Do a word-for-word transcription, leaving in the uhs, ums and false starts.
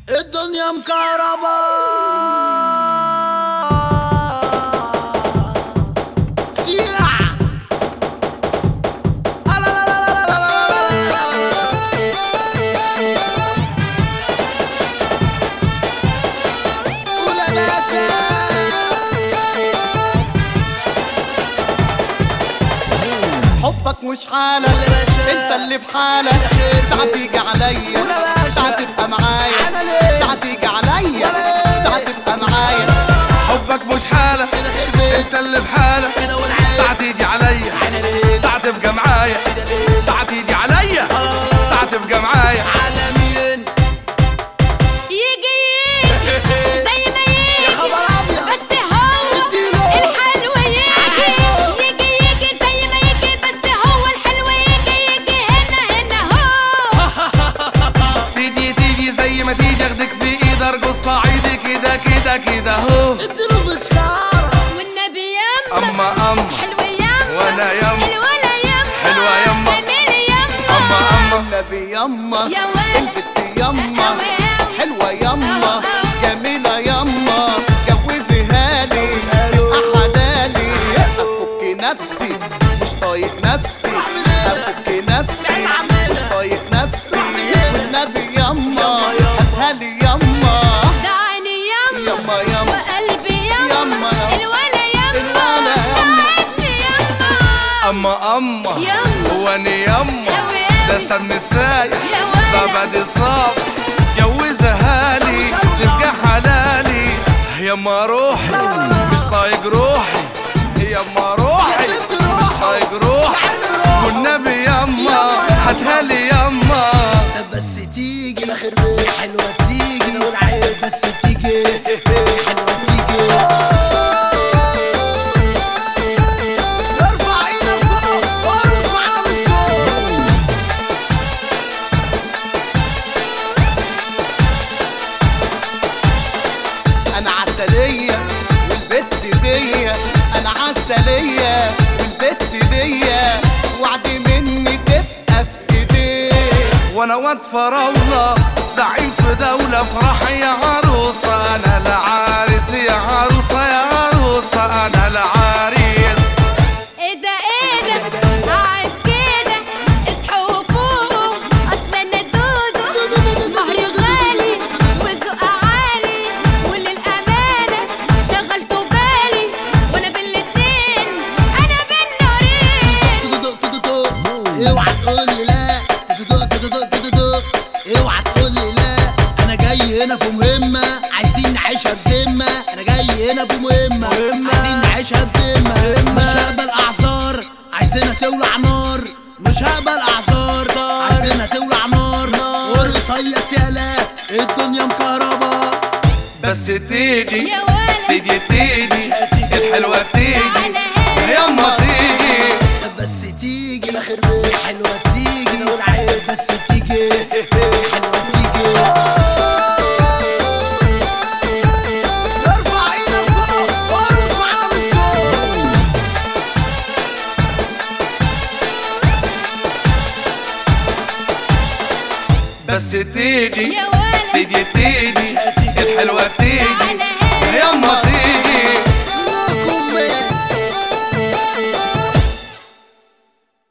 الدنيا مكهربا سياح. ولا باشا حبك مش حالك، انت اللي بحالك. ساعة تيجي عليا، ساعة تبقى معايا، ساعة تيجي عليا، ساعة تبقى معايا. حبك مش حالك، انت اللي بحالك. ساعة تيجي عليا، ساعة تبقى معايا، ساعة تيجي عليا، ساعة تبقى معايا. عالمين يجي يجي زي ما يجي، يا خبر أبيض. بس هو الحلو يجي. يجي يجي زي ما يجي، بس هو الحلو يجي. يجي هنا هنا هو. تيجي تيجي زي ما تيجي، اخدك بايد ارقص صعيدي كده كده كده هو. اديله بسكارة والنبي يما اما اما حلوة يما، وانا يما الولا يما، حلوة يما، جميل يما، اما اما النبي يما، يا ولد البت يما، أوي أوي. حلوة يما، أوي أوي. جميلة يما، جوزيها لي أحلالي. أفك نفسي مش طايق نفسي، أفك نفسي مش طايق نفسي. والنبي يما هاتها لي يما، ده عيني يما يما يما وقلبي يما، يما يما. الولا يما، الولا ده يما. ابني يما. اما اما يما. واني يما، أوي ده أوي. سمن سايح يا ولد. زبدي صاب جوزها لي تبقى حلالي. يما روحي مش طايق روحي، يما روحي مش طايق روحي. والنبي يما هاتها لي يما. بس تيجي الخربية حلوة تيجي والعيب بس تيجي حلوة تيجي. ارفع ايدك فوق وارقص معانا بالصوت. انا عسلية والبت دي، انا عسلية والبت دي، وعدي مني تبقى في ايديك. وانا واد فراولة زعيم في دولة، فرح يا عروسة انا العريس، يا عروسة يا عروسة انا العريس. ايه ده ايه ده قاعد كده، اصحوا فوقوا، اصل انا دودو مهري غالي وذوق عالي، وللامانه شغلتوا بالي، وانا بالاتنين انا بالنارين. تدق تدق اوعى تقول لي لا، تدق تدق تدق اوعى تقول لي لا. انا جاي هنا في مهمة عايزين نعيشها بذمة، انا جاي هنا في مهمة عايزين نعيشها بذمة. مش هقبل اعذار، عايزينها تولع نار، مش هقبل اعذار، عايزينها تولع نار. ورصيص يالا الدنيا مكهربا. بس تيجي يا ولد تيجي تيجي الحلوة تيجي تعالى هنا. يما تيجي. بس تيجي الخربية حلوة تيجي والعيب بس تيجي حلوة تيجي. ارفع ايدك فوق وارقص معانا بالصوت. بس تيجي يا ولد تيجي تيجي الحلوة تيجي تعالى هنا. يما تيجي.